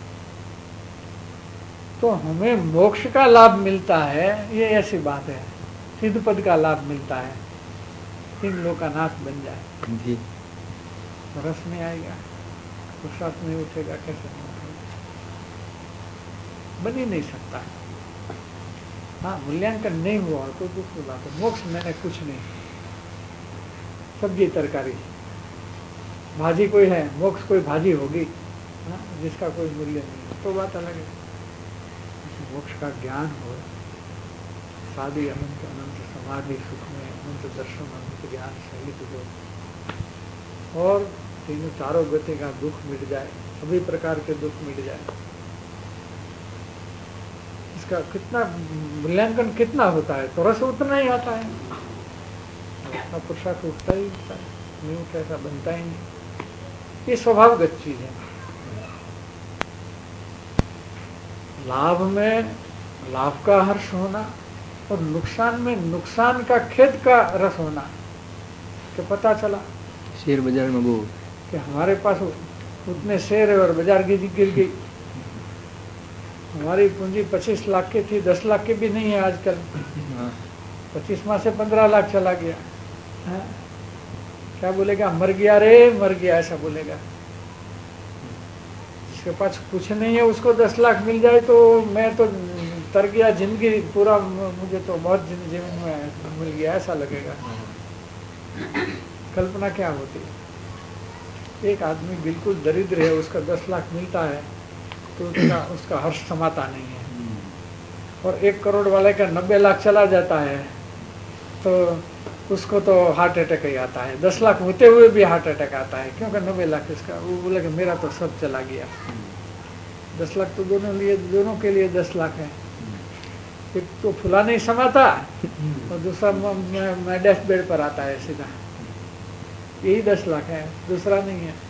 तो हमें मोक्ष का लाभ मिलता है, ये ऐसी बात है, सिद्ध पद का लाभ मिलता है, 3 लोकानाथ बन जाए जी। रस नहीं आएगा, पुरुषार्थ नहीं उठेगा, कैसे नहीं उठेगा, बन ही नहीं सकता। हाँ मूल्यांकन नहीं हुआ तो दूसरी बात है। मोक्ष मैंने कुछ नहीं, सब्जी तरकारी, भाजी कोई है, मोक्ष कोई भाजी होगी जिसका कोई मूल्य नहीं, तो बात अलग है। मोक्ष का ज्ञान हो, सादी अनंत अनंत समाधि सुख में अनंत दर्शन अनंत ज्ञान सहित हो, और 3 गति का दुख मिट जाए, सभी प्रकार के दुख मिट जाए, इसका कितना मूल्यांकन कितना होता है, तो रस उतना ही आता है, अपना पुरुषार्थ उठता ही उठता है, नहीं उठता ऐसा बनता ही नहीं। ये स्वभावगत चीज है। लाभ में लाभ का हर्ष होना और नुकसान में नुकसान का खेद का रस होना, कि पता चला शेयर बाजार में वो कि हमारे पास उतने शेयर है और बाजार गिर गई, हमारी पूंजी 25 लाख की थी, 10 लाख की भी नहीं है आजकल, 25 माह से 15 लाख चला गया है? क्या बोलेगा, मर गया रे मर गया, ऐसा बोलेगा। जिसके पास कुछ नहीं है उसको 10 लाख मिल जाए तो मैं तो तर गया, जिंदगी पूरा, मुझे तो बहुत जीवन में मिल गया, ऐसा लगेगा। कल्पना क्या होती है, एक आदमी बिल्कुल दरिद्र है, उसका 10 लाख मिलता है तो उसका हर्ष समाता नहीं है, और 1 करोड़ वाले का 90 लाख चला जाता है तो उसको तो हार्ट अटैक ही आता है, 10 लाख होते हुए भी हार्ट अटैक आता है, क्योंकि 90 लाख इसका, वो बोले कि मेरा तो सब चला गया। 10 लाख तो दोनों के लिए 10 लाख है, एक तो फुला नहीं समाता और दूसरा मैं डेथ बेड पर आता है सीधा, यही 10 लाख है, दूसरा नहीं है।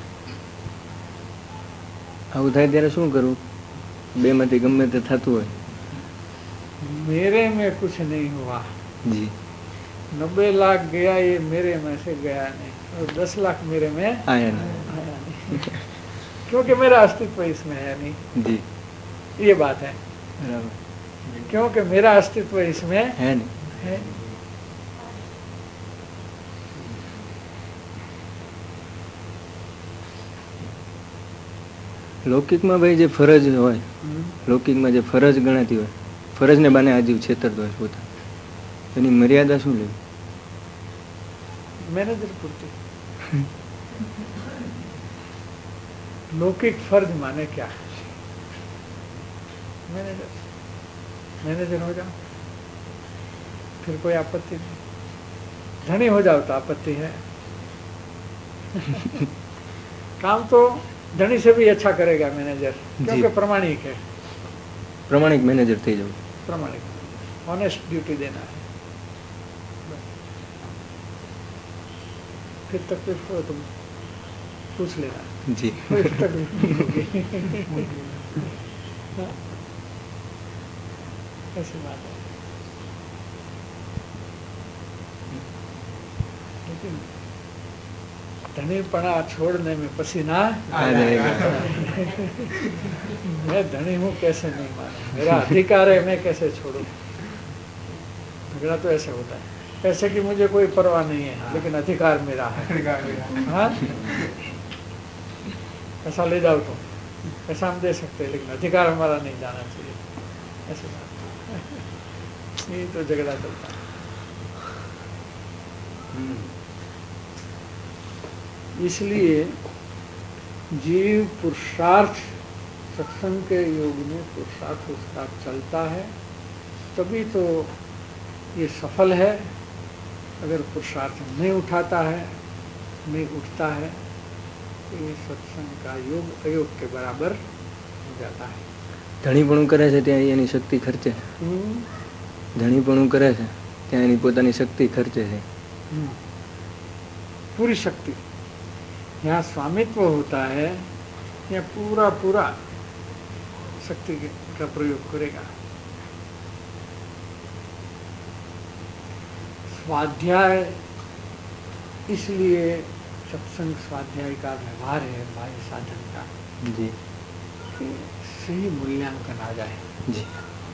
આવું થાય ત્યારે શું કરું? બેમાંથી ગમે તે થતું હોય। मेरे में कुछ नहीं हुआ जी। 90 लाख गया, ये मेरे में से गया नहीं, और 10 लाख मेरे में आया नहीं। आया नहीं, क्योंकि मेरा अस्तित्व इसमें है नहीं। जी ये बात है, बराबर, क्योंकि मेरा अस्तित्व इसमें है नहीं। है। લૌકિકમાં ભાઈ જે ફરજ હોય, લૌકિકમાં જે ફરજ ગણાતી હોય, ફરજને બાને આજીવ છેતરતો હોય પોતા, એની મર્યાદા શું લેવી? मैनेजर पूर्ति। लौकिक फर्ज माने क्या? मैनेजर, मैनेजर हो जाओ फिर कोई आपत्ति नहीं, धनी हो जाओ तो आपत्ति है। काम तो धनी से भी अच्छा करेगा मैनेजर, क्योंकि प्रमाणिक है। પ્રમાણિક મેનેજર થઈ જવું, प्रमाणिक, ऑनेस्ट ड्यूटी देना है। फिर तकलीफ हो तुम पूछ लेना, જી कोई तकलीफ नहीं होगी। हाँ, ऐसी बात है। लेकिन धनीपना छोड़ने में पसीना આ જાયગા। मैं धनी हूँ कैसे नहीं मानूं, मेरा अधिकार है मैं कैसे छोड़ूं। झगड़ा तो ऐसे होता है, पैसे की मुझे कोई परवाह नहीं है, लेकिन अधिकार मेरा है। हाँ, पैसा ले जाओ तुम, पैसा हम दे सकते हैं, लेकिन अधिकार हमारा नहीं जाना चाहिए। ऐसे बात ये तो झगड़ा चलता है। इसलिए जीव पुरुषार्थ, सत्संग के योग में पुरुषार्थ उसका चलता है, तभी तो ये सफल है। अगर पुरुषार्थ नहीं उठाता है, नहीं उठता है, तो ये सत्संग का योग अयोग के बराबर हो जाता है। ધણીપણું કરે છે ત્યાં એની શક્તિ ખર્ચે, ધણીપણું કરે છે ત્યાં એની પોતાની શક્તિ ખર્ચે છે। पूरी शक्ति, यहाँ स्वामित्व होता है, यहाँ पूरा पूरा शक्ति का प्रयोग करेगा। स्वाध्याय, इसलिए सत्संग स्वाध्याय का व्यवहार है बाह्य साधन का, જી कि सही मूल्यांकन आ जाए। જી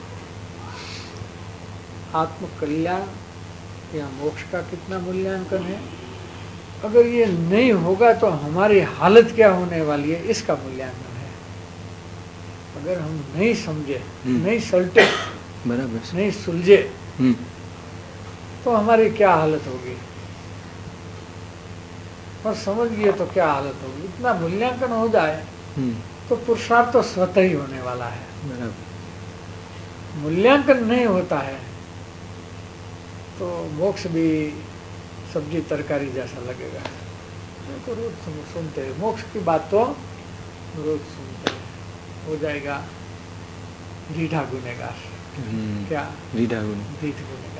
आत्म कल्याण या मोक्ष का कितना मूल्यांकन है, अगर ये नहीं होगा तो हमारी हालत क्या होने वाली है, इसका मूल्यांकन है। अगर हम नहीं समझे, नहीं सलटे, બરાબર છે। नहीं सुलझे, तो हमारी क्या हालत होगी, और समझ गए तो क्या हालत होगी। इतना मूल्यांकन हो जाए तो पुरुषार्थ तो स्वतः ही होने वाला है। બરાબર, मूल्यांकन नहीं होता है तो मोक्ष भी सब्जी तरकारी जैसा लगेगा। तो रोज सुनते हैं मोक्ष की बात, तो रोज सुनते हैं, हो जाएगा रीढ़ा गुनेगार। क्या રીઢા ગુણ, रीढ़ गुनेगार।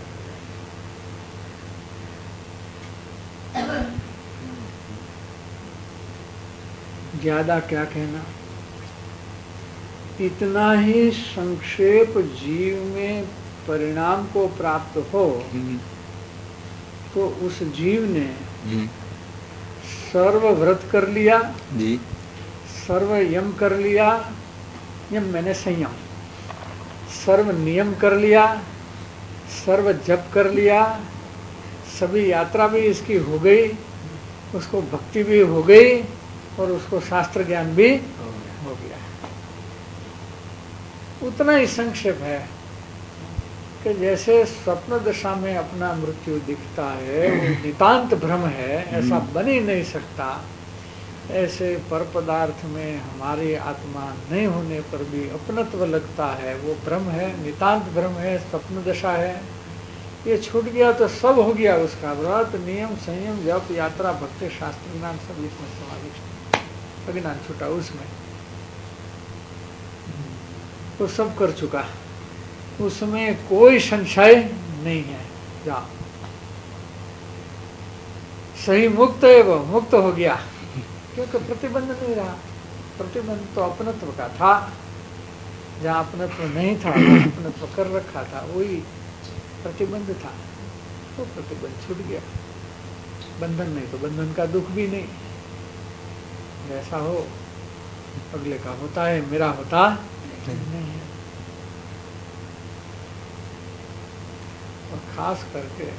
ज्यादा क्या कहना, इतना ही संक्षेप जीव में परिणाम को प्राप्त हो तो उस जीव ने सर्व व्रत कर लिया, જી सर्व यम कर लिया, यम मैंने संयम, सर्व नियम कर लिया, सर्व जप कर लिया, सभी यात्रा भी इसकी हो गई, उसको भक्ति भी हो गई और उसको शास्त्र ज्ञान भी हो गया। उतना ही संक्षेप है कि जैसे स्वप्न दशा में अपना मृत्यु दिखता है, वो नितांत भ्रम है, ऐसा बन ही नहीं सकता। ऐसे पर पदार्थ में हमारी आत्मा नहीं होने पर भी अपनत्व लगता है, वो भ्रम है, नितांत भ्रम है, स्वप्न दशा है। ये छूट गया तो सब हो गया उसका। व्रत, नियम, संयम, जप, यात्रा, भक्ति, शास्त्र ज्ञान सब इसमें समाविष्ट। अज्ञान छूटा उसमें, वो सब कर चुका, उसमें कोई संशय नहीं है। जा सही मुक्त है, वो मुक्त हो गया, क्योंकि प्रतिबंध नहीं रहा। प्रतिबंध तो अपनत्व का था, जहाँ अपनत्व नहीं था वहाँ अपनत्व कर रखा था, वही प्रतिबंध था, तो प्रतिबंध छूट गया। बंधन नहीं तो बंधन का दुख भी नहीं। जैसा हो अगले का होता है, मेरा होता नहीं है। और खास करके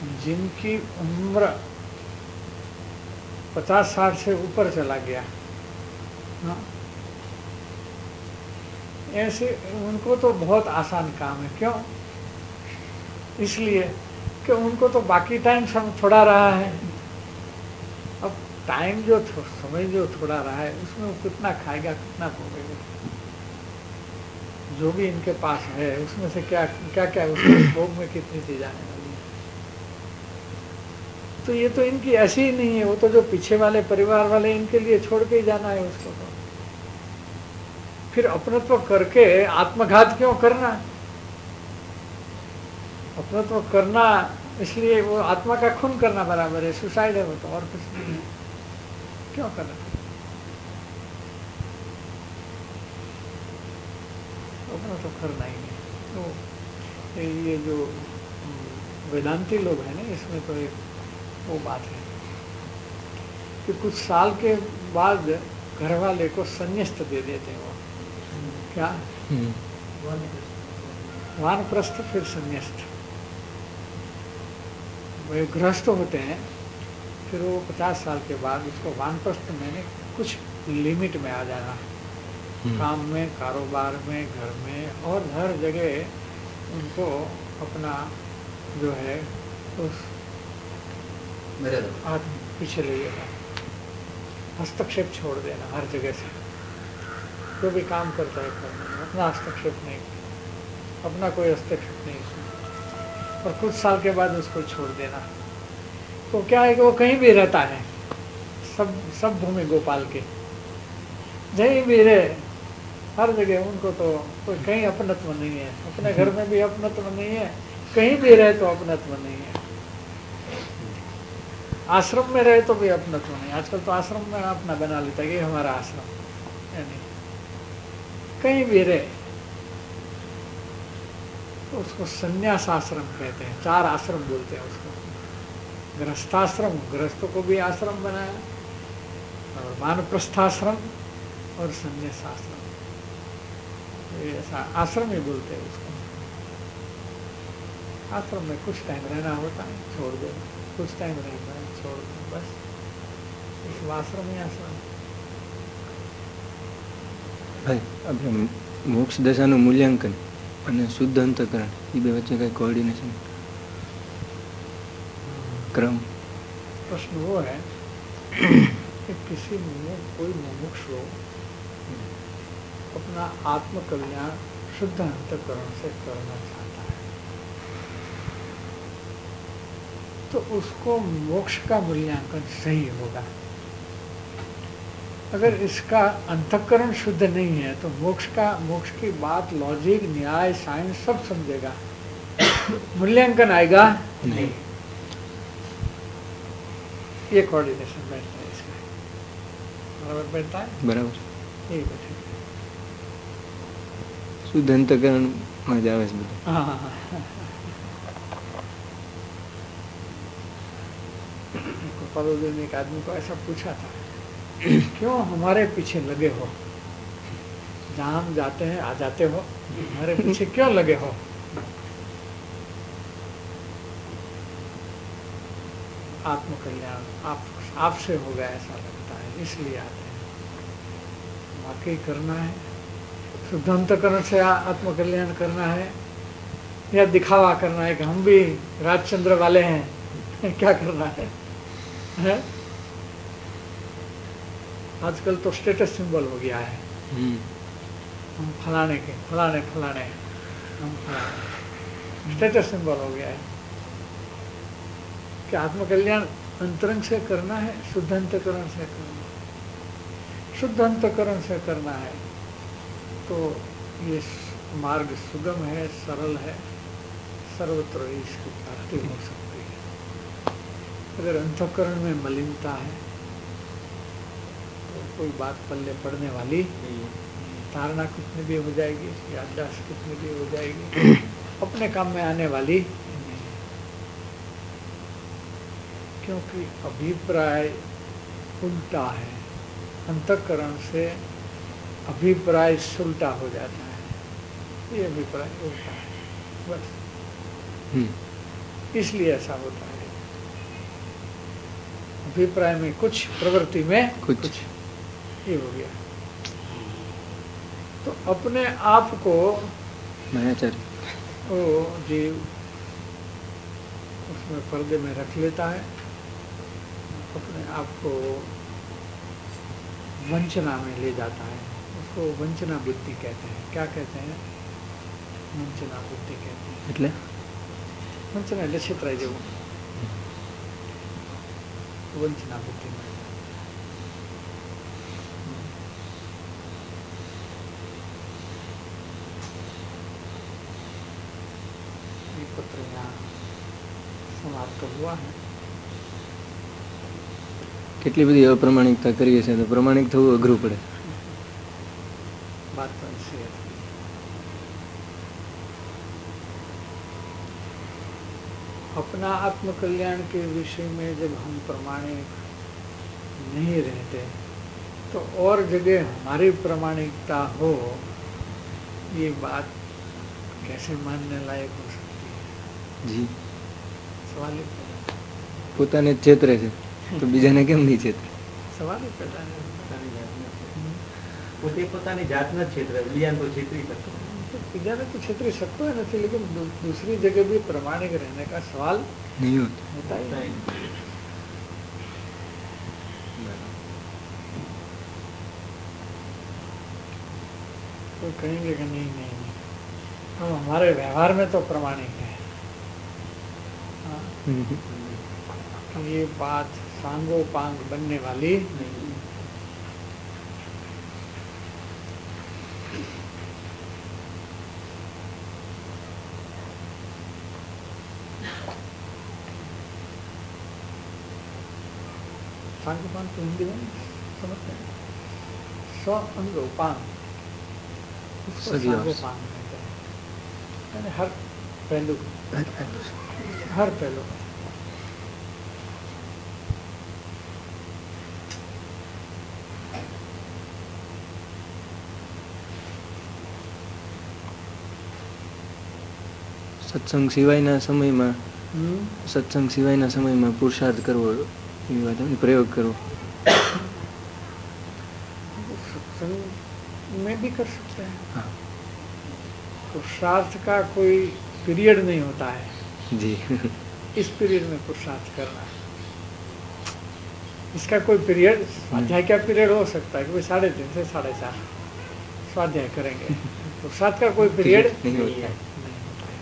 जिनकी उम्र 50-60 से ऊपर चला गया, हाँ, ऐसे उनको तो बहुत आसान काम है। क्यों? इसलिए कि उनको तो बाकी टाइम सब थोड़ा रहा है। अब टाइम जो समय जो थोड़ा रहा है उसमें वो कितना खाएगा, कितना भोगेगा। जो भी इनके पास है उसमें से क्या क्या क्या उसके भोग में कितनी चीज आने वाली है। तो ये तो इनकी ऐसी ही नहीं है। वो तो जो पीछे वाले परिवार वाले इनके लिए छोड़ के ही जाना है उसको। तो फिर अपनत्व करके आत्मघात क्यों करना? अपनत्व करना इसलिए वो आत्मा का खून करना बराबर है, सुसाइड है वो तो, और कुछ नहीं है। क्यों करना? अपना तो करना ही नहीं। तो ये जो वेदांती लोग हैं ना, इसमें तो एक वो बात है कि कुछ साल के बाद घर वाले को संन्यास्त दे देते हैं। वो क्या? वानप्रस्थ फिर संन्यास्त। वे गृहस्थ होते हैं, फिर वो 50 साल के बाद उसको वानप्रस्थ में कुछ लिमिट में आ जाना, काम में, कारोबार में, घर में और हर जगह उनको अपना जो है उस हाथ पीछे ले लेना, हस्तक्षेप छोड़ देना हर जगह से। जो भी काम करता है करने में अपना हस्तक्षेप नहीं, अपना कोई हस्तक्षेप नहीं इसमें, और कुछ साल के बाद उसको छोड़ देना। तो क्या है कि वो कहीं भी रहता है, सब भूमि गोपाल के जहीं भी रहे, हर जगह उनको तो कोई कहीं अपनत्व नहीं है। अपने घर में भी अपनत्व नहीं है, कहीं भी रहे तो अपनत्व नहीं है। आश्रम में रहे तो भी अपनत्व नहीं। आजकल तो आश्रम में अपना बना लेता है कि हमारा आश्रम, यानी कहीं भी रहे तो उसको संन्यास आश्रम कहते हैं। 4 आश्रम बोलते हैं उसको। गृहस्थाश्रम, गृहस्थों को भी आश्रम बनाया, और वानप्रस्थाश्रम और संन्यासाश्रम, ऐसा आश्रम ही बोलते हैं उसको। आश्रम में कुछ टाइम रहना होता है, छोड़ दो, कुछ टाइम रहना है, छोड़ दो, बस। इस आश्रम ही आश्रम। ભાઈ આપણે મોક્ષ દશાનું મૂલ્યાંકન અને શુદ્ધ અંતઃકરણ એ બે વચ્ચે કઈ કોઓર્ડિનેશન क्रम? प्रश्न वो है कि कोई मुमुक्षु अपना आत्मकल्याण शुद्ध अंतःकरण से करना चाहता है, तो उसको मोक्ष का मूल्यांकन सही होगा। अगर इसका अंतःकरण शुद्ध नहीं है तो मोक्ष की बात लॉजिक, न्याय, साइंस सब समझेगा, मूल्यांकन आएगा नहीं। ये कोऑर्डिनेशन बैठता है इसका, बराबर बैठता है, बराबर यही बैठे। શુદ્ધ અંતઃકરણ માં જ આવે છે બધું। हाँ, गोपाल ने एक आदमी को ऐसा पूछा था, क्यों हमारे पीछे लगे हो? जहाँ हम जाते हैं आ जाते हो, हमारे पीछे क्यों लगे हो? आत्मकल्याण आपसे हो गया ऐसा लगता है, इसलिए आते हैं। वाकई करना है, शुद्ध अंतःकरण से आत्मकल्याण करना है, या दिखावा करना है कि हम भी राजचंद्र वाले हैं? क्या करना है? आजकल तो स्टेटस सिंबल हो गया है, हम फलाने के फलाने हम फलाने, स्टेटस सिंबल हो गया है। कि आत्मकल्याण अंतरंग से करना है, शुद्ध अंतःकरण से करना है। शुद्ध अंतःकरण से करना है तो ये मार्ग सुगम है, सरल है, सर्वत्र इसकी प्राप्ति हो सकती है। अगर अंतःकरण में मलिनता है तो कोई बात पल्ले पड़ने वाली नहीं। धारणा कितनी भी हो जाएगी, याददाश्त कितनी भी हो जाएगी, अपने काम में आने वाली नहीं। क्योंकि अभिप्राय उल्टा है, अंतःकरण से अभिप्राय सुलटा हो जाता है। ये अभिप्राय उल्टा है, बस इसलिए ऐसा होता है। अभिप्राय में कुछ, प्रवृत्ति में कुछ, ये हो गया। तो अपने आप को मायाचारी वो जीव उसमें पर्दे में रख लेता है, अपने आप को वंचना में ले जाता है। उसको वंचना बुद्धि कहते हैं। क्या कहते हैं? वंचना बुद्धि कहते हैं। એટલે वंचना એટલે છેતરાઈ જવું, वंचना बुद्धि में। ये पत्र यहाँ समाप्त हुआ है। કેટલી બધી અપ્રમાણિકતા કરીએ છીએ તો પ્રમાણિક થવું અઘરું પડે. बात तो ऐसी है। अपना आत्मकल्याण के विषय में जब हम प्रमाणिक नहीं रहते तो और जगह हमारी प्रमाणिकता हो, ये बात कैसे मानने लायक हो सकती है? જી सवाल ही पैदा है। પોતાને જ છેતરે છે તો બીજાને કેમ નહીં છેતરે? सवाल ही पैदा है। પોતે પોતાની જાતના જ છેતરે, બીજાને તો છેતરી શકતો तो બીજાને तो छेतरी सकते हैं नहीं, लेकिन दूसरी जगह भी प्रमाणिक रहने का सवाल નહીં હોતું. होता ही नहीं। तो कहेंगे कि नहीं नहीं नहीं, हम हमारे व्यवहार में तो प्रमाणिक है। हाँ, तो ये बात सांगो पांग बनने वाली नहीं। सांगो पांग तो हिंदी में समझते हैं। स्व अंगो पांग, उसको सही सांगो बात। पांग कहते हैं। यानी हर पहलू, हर पहलू में। સત્સંગ સિવાયના સમયમાં સત્સંગ સિવાયના સમયમાં પુરુષાર્થ કરવો એ વાત ને પ્રયોગ કરવો सत्संग में भी कर सकते हैं। हाँ पुरुषार्थ का कोई पीरियड नहीं होता है। જી इस पीरियड में पुरुषार्थ करना है, इसका कोई पीरियड, स्वाध्याय का पीरियड हो सकता है कि भाई 3:30 से 4:30 स्वाध्याय करेंगे। पुरुषार्थ का कोई पीरियड नहीं होता नहीं है। होता है।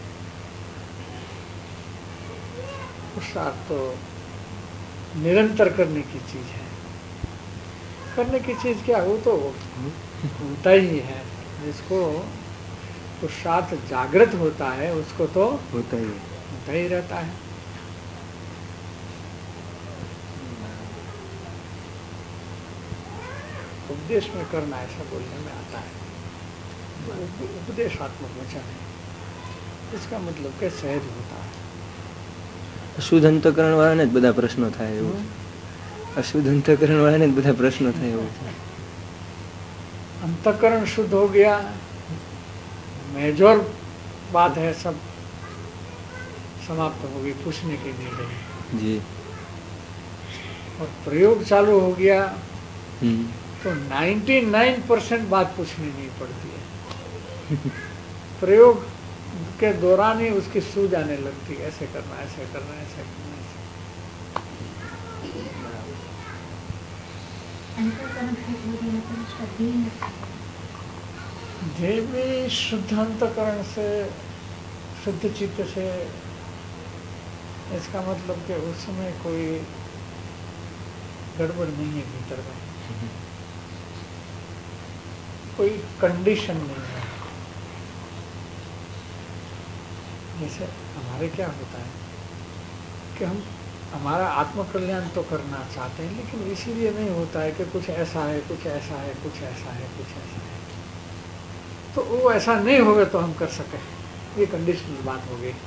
पुरुषार्थ तो निरंतर करने की चीज है। करने की चीज क्या हो तो होता ही है। जिसको पुरुषार्थ जागृत होता है उसको तो હોતા ही है. होता ही रहता है। उपदेश में करना ऐसा बोलने में आता है। उपदेशात्मक वचन है, इसका मतलब कि सहज होता है। અશુદ્ધ અંતઃકરણ વાળાને જ બધા પ્રશ્નો થાય એવું છે. અશુદ્ધ અંતઃકરણ વાળાને જ બધા પ્રશ્નો થાય એવું છે. अंतःकरण शुद्ध हो गया, मेजर बात है, सब समाप्त हो गई, पूछने की नहीं रही। જી और प्रयोग चालू हो गया હમ तो 99% बात पूछनी नहीं पड़ती है। प्रयोग के दौरान ही उसकी सूझ आने लगती है, ऐसे करना, ऐसे करना, ऐसे करना, ऐसे। देवी शुद्ध अंतकरण से, शुद्ध चित्त से, इसका मतलब कि उसमें कोई गड़बड़ नहीं है भीतर में, कोई कंडीशन नहीं है। जैसे हमारे क्या होता है कि हम हमारा आत्मकल्याण तो करना चाहते हैं, लेकिन इसीलिए नहीं होता है कि कुछ ऐसा है, कुछ ऐसा है, कुछ ऐसा है, कुछ ऐसा है, तो वो ऐसा नहीं होगा तो हम कर सके। ये कंडीशनल बात हो गई।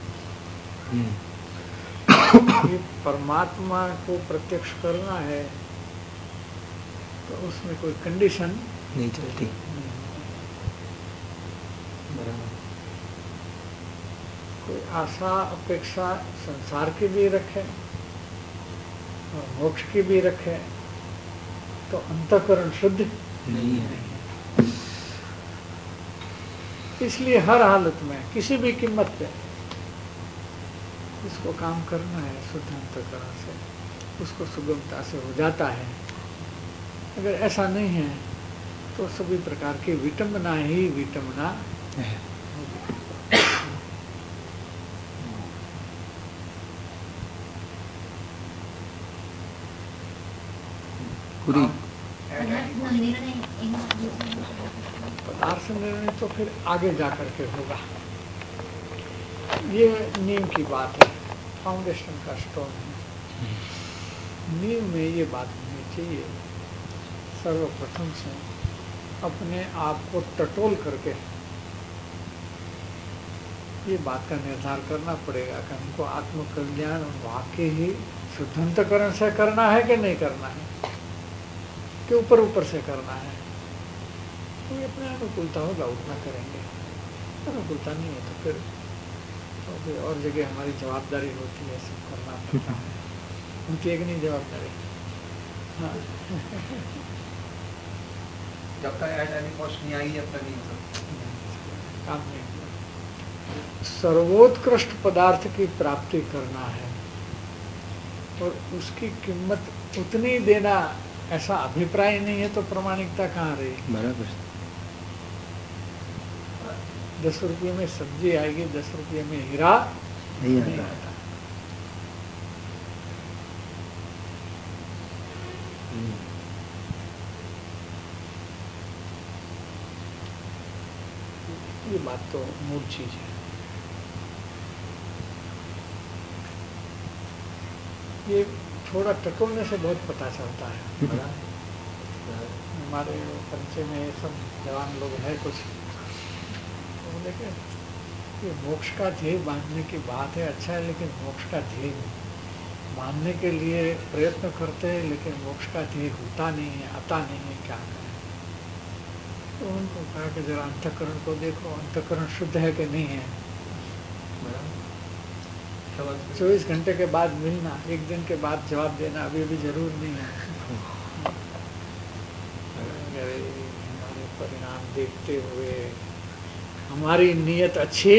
ये परमात्मा को प्रत्यक्ष करना है तो उसमें कोई कंडीशन નહીં ચાલતી. कोई आशा अपेक्षा संसार की भी रखे और मोक्ष की भी रखे तो अंतःकरण शुद्ध નહીં है. इसलिए हर हालत में किसी भी कीमत पे इसको काम करना है शुद्ध अंतःकरण से, उसको सुगमता से हो जाता है। अगर ऐसा नहीं है तो सभी प्रकार की विटंबना ही विटंबना होगी। पूरी पदार्थ निर्णय तो फिर आगे जाकर के होगा। ये नींव की बात है, फाउंडेशन का स्टोन है। नींव में ये बात होनी चाहिए सर्वप्रथम से अपने आप को टटोल करके ये बात का निर्धार करना पड़ेगा कि हमको आत्मकल्याण वाकई ही शुद्धंतकरण से करना है कि नहीं करना है, कि ऊपर ऊपर से करना है। तो अपने अनुकूलता होगा उतना करेंगे, अनुकूलता नहीं है तो फिर और जगह हमारी जवाबदारी होती है, सब करना पड़ता है। उनकी एक नहीं जवाबदारी। हाँ जब तक ऐसा पोस्ट नहीं आई जब तक नहीं काम नहीं होगा। सर्वोत्कृष्ट पदार्थ की प्राप्ति करना है और उसकी कीमत उतनी देना, ऐसा अभिप्राय नहीं है तो प्रामाणिकता कहाँ रही। बराबर। 10 रुपये में सब्जी आएगी, 10 रुपये में हीरा नहीं आता। ये बात तो मूल चीज है। ये थोड़ा टटोलने से बहुत पता चलता है। हमारे परिचय में ये सब जवान लोग हैं कुछ, तो बोले कि ये मोक्ष का ध्येय बांधने की बात है, अच्छा है, लेकिन मोक्ष का ध्येय बांधने के लिए प्रयत्न करते हैं लेकिन मोक्ष का ध्येय होता नहीं है, आता नहीं है, क्या करें। तो उनको कहा कि जरा अंतःकरण को देखो, अंतःकरण शुद्ध है कि नहीं है। 24 घंटे के बाद मिलना, एक दिन के बाद जवाब देना अभी भी जरूर नहीं है। हमारे परिणाम देखते हुए हमारी नीयत अच्छी,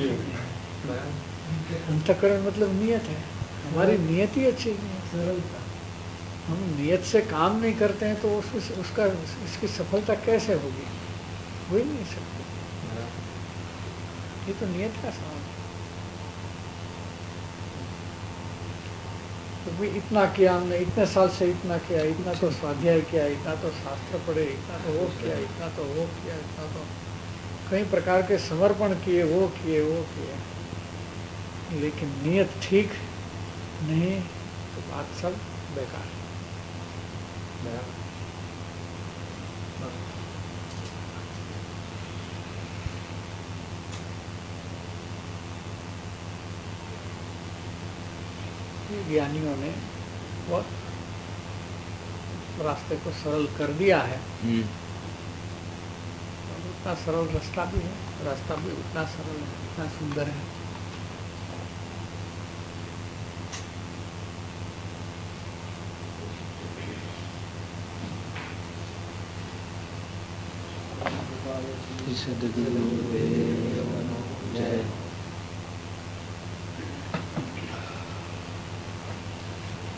अंतःकरण मतलब नीयत है, हमारी नीयत ही अच्छी नहीं है। हम नियत से काम नहीं करते हैं तो उसका इसकी सफलता कैसे होगी, हो ही नहीं सकती। ये तो नियत का सवाल है। तो भी इतना किया हमने, इतने साल से इतना किया, इतना तो स्वाध्याय किया, इतना तो शास्त्र पढ़े, इतना तो वो किया, इतना तो वो किया, इतना तो कई प्रकार के समर्पण किए, वो किए, लेकिन नियत ठीक नहीं तो बात सब बेकार है। ज्ञानियों ने बहुत रास्ते को सरल कर दिया है। उतना सरल रास्ता भी है, रास्ता भी उतना सरल है, उतना सुंदर है। सद्गुरु देव जय।